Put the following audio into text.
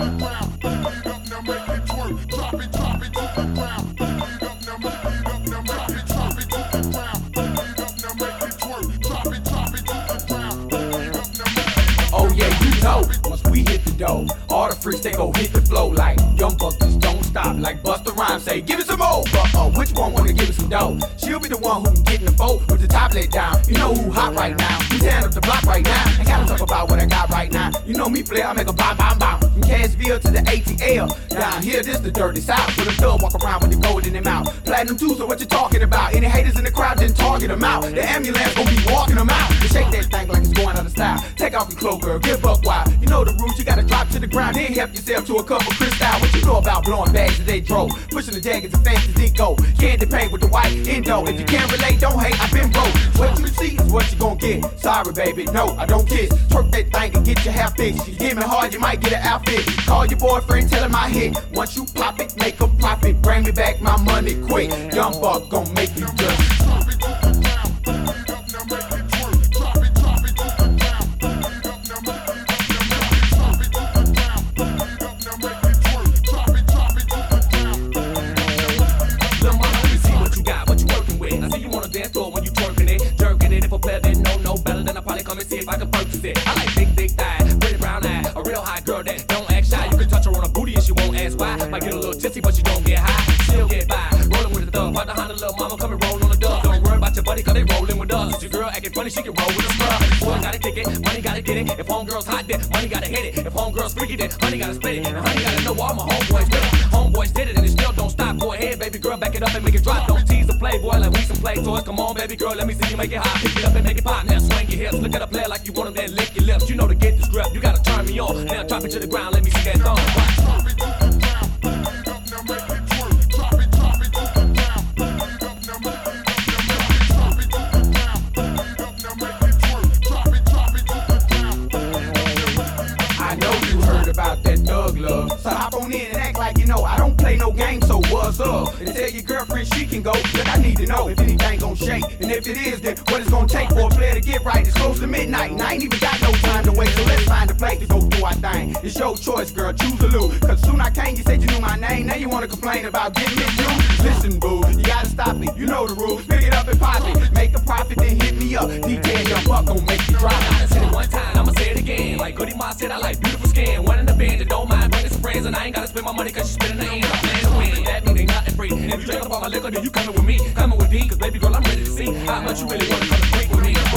Oh yeah, you know, once we hit the dough, all the freaks they go hit the flow like young buckers don't stop. Like Busta Rhymes say, give it some more. But which one wanna give it some dough? She'll be the one who can get in the boat with the top let down. You know who hot right now? Who's tearing up the block right now? Ain't gotta talk about what I got right now. You know me, player, I make a bomb, bomb, bomb. From Cashville to the ATL. Down here, this the dirty south. With a thug walk around with the gold in their mouth. Platinum too, so what you talking about? Any haters in the crowd, then target them out. The ambulance gon' be walking them out. They shake that thing like it's going out of style. Take off your clothes, girl, get buck wild. You know the rules, you gotta drop to the ground, then help yourself to a cup of crystal. What you know about blowing bags that they drove? Pushing the jaggers and fans as they go. Candy paint with the white endo. If you can't relate, don't hate, I've been broke. What you see is what you gon' get. Sorry, baby, no, I don't kiss. Twerk that thing and get your hair fixed. You give me hard, you might get an outfit. Call your boyfriend, tell him I hit. Once you pop it, make a profit. Bring me back my money quick. Young buck gon' make you just. If I can purchase it, I like big thighs, pretty brown eyes, a real hot girl that don't act shy. You can touch her on a booty and she won't ask why. Might get a little tipsy, but she don't get high. She'll get by, rolling with the thug. Right behind the little mama, come and roll on the dub. Don't worry about your buddy, cause they rolling with us. If your girl acting funny, she can roll with a scrub. Boy, gotta kick it, money gotta get it. If homegirl's hot, then money gotta hit it. If homegirl's freaky, then honey gotta split it. And honey gotta know all my homeboys with it. Homeboys did it and it still don't stop. Go ahead, baby girl, back it up and make it drop. Don't tease the playboy like we some play toys. Come on, baby girl, let me see you make it hot. Pick it up and make it pop. Now swing your hips, look at a player like you want them, then lick your lips. You know to get this grip, you gotta turn me on. Now drop it to the ground, let me see that thumb. I know you heard about that thug love, so hop on in and act like you know I don't play no games, so what's up? And tell your girlfriend she can go, but I need to know if anything gon' shake. And if it is, then what it's gon' take for a player to get right? It's close to midnight, and I ain't even got no time to wait, so let's find a place to go do our thing. It's your choice, girl, choose a lose. Cause soon I came, you said you knew my name, now you wanna complain about getting it due. Listen, boo, you gotta stop it, you know the rules. Pick it up and pop it, make a profit, then hit me up. DJ Young Buck gon' make you drop. I done said it one time, I'ma say it again. Like Goody Ma said, I like beautiful skin. One in the band that don't mind bringing some friends, and I ain't gotta spend my money cause she spending the end. I'm playing to win, that mean ain't nothing free. And if you drink up all my liquor, then you coming with me, coming with D. Cause baby girl, I'm ready to see how much you really wanna come and drink with me.